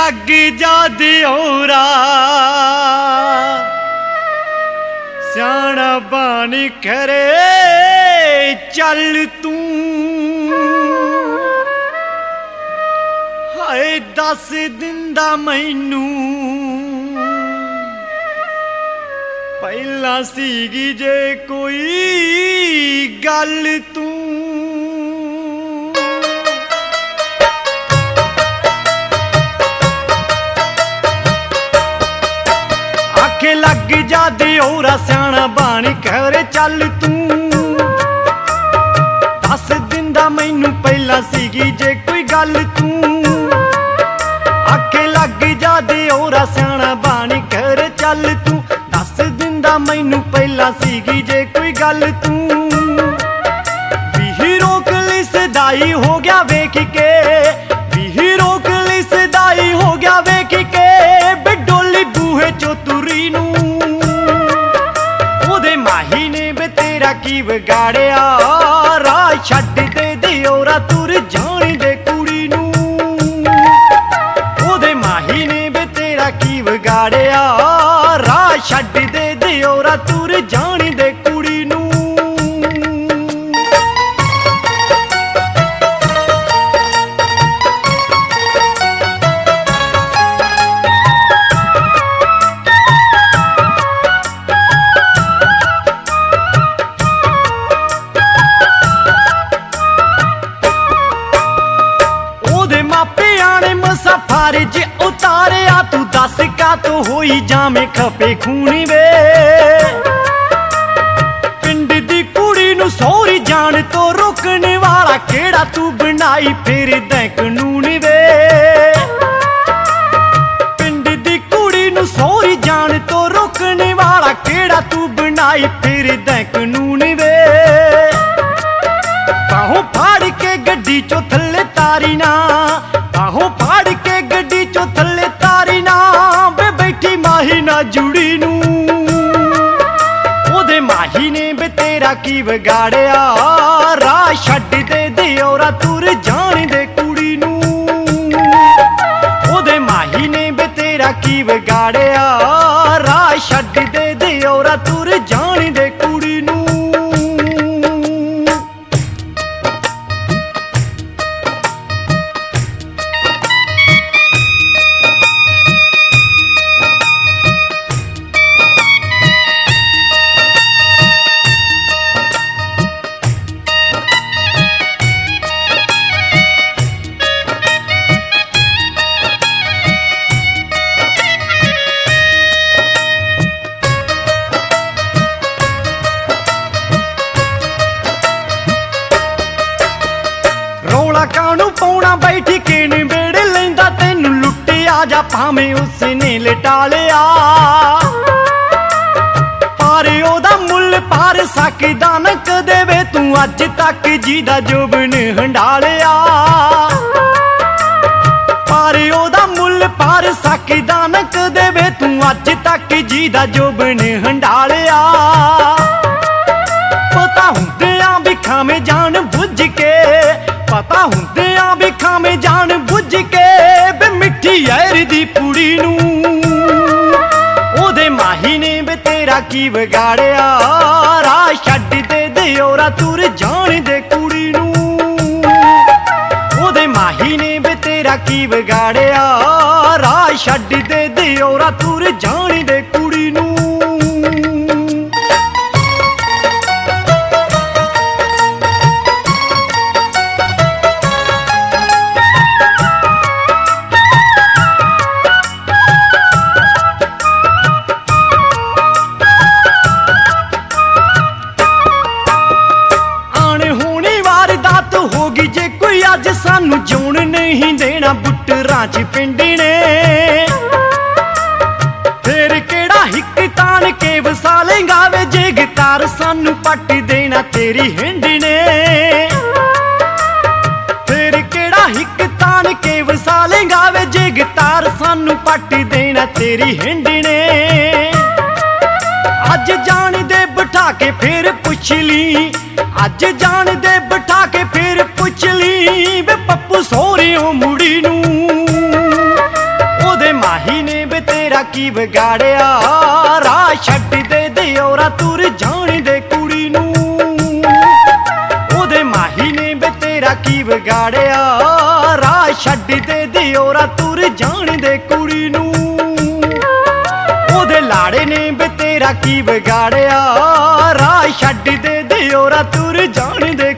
लग जा दियोरा स्याणा बानी करे चल तू हाय दस दिंदा मैनू पहला सीगी जे कोई गल तू आखे लग जा दियोरा स्याणा बानी करे चल तू दस दिंदा मैनू पहला सीगी जे कोई गल तू आखे लग जा दियोरा स्याणा बानी करे चल तू दस दिंदा मैनू पहला सीगी जे कोई गल तू भी रोक ली सदाई हो गया वेख के भी रोक ली सदाई हो गया वेख के बिडोली बूहे चो तुरी नू ओदे माही ने बे तेरा की बिगाड़िया राह छड्ड दे दियोरा तुर जानी दे कुड़ी नू ओदे माही ने बे तेरा की बिगाड़िया राह छड्ड दे दियोरा तुर जानी दे कुड़ी नू फर्ज उतारिया तू दस का तो होई जामे खपे खूनी वे पिंड दी कुड़ी नू सौरी जान तो रोकने वाला केड़ा तू बनाई फिर दे कानून वे पिंड दी कुड़ी नू सौरी जान तो रोकने वाला केड़ा तू बनाई फिर दे कानून वे बाहों फाड़ के गड्डी चो थल्ले तारी ना बाहों फाड़ के गड्डी चो थल्ले तारी ना बे बैठी माही ना जुड़ी नू ओदे माही ने बे तेरा की बिगाड़िया राह छड्ड दे दियोरा तुर जानी दे कुड़ी नू ओदे माही ने बे तेरा की बिगाड़िया राह छड्ड दे दियोरा तुर जानी दे कुड़ी नू कानू पौना बैठी केन बेड़े लेंदा तेनू लुटिया जा भावें उसने लिटा लिया पर ओदा मुल पार सकदा न कदे वे तू अज तक जीदा जोबन हंडालिया पर ओदा मुल पार सकदा न कदे वे तू अज तक जीदा जोबन हंडालिया पता हुंदियां भी खावे जान बुझ के पता हुंदियां भी खावे जान बुझ के बे मिठी यार दी पुड़ी नू ओदे माही ने बे तेरा की बिगाड़िया राह छड्ड दे दियोरा तुर जानी दे कुड़ी नू ओदे माही ने बे तेरा की बिगाड़िया राह छड्ड दे दियोरा तुर जानी दे कुड़ी नू अज सानू जून नहीं देना बुटरां च पिंड ने फिर केड़ा हिक तान के वसा लेंगा वे जे गितार सानू पट देना तेरी हिंड ने फिर केड़ा हिक तान के वसा लेंगा वे जे गितार सानू पट देना तेरी हिंड ने अज जान दे बिठा के फिर पुछ ली अज जान दे बिठा के फिर पुछ ली वे पप्पू सोहरियों मुड़ी नू ਕੀ ਵਿਗਾੜਿਆ ਰਾਹ ਛੱਡ ਦੇ ਦਿਓਰਾ ਤੁਰ ਜਾਣ ਦੇ ਕੁੜੀ ਨੂੰ ਉਹਦੇ ਮਾਹੀ ਨੇ ਵੇ ਤੇਰਾ ਕੀ ਵਿਗਾੜਿਆ ਰਾਹ ਛੱਡ ਦੇ ਦਿਓਰਾ ਤੁਰ ਜਾਣ ਦੇ ਕੁੜੀ ਨੂੰ ਉਹਦੇ ਲਾੜੇ ਨੇ ਵੇ ਤੇਰਾ ਕੀ ਵਿਗਾੜਿਆ ਰਾਹ ਛੱਡ ਦੇ ਦਿਓਰਾ ਤੁਰ ਜਾਣ ਦੇ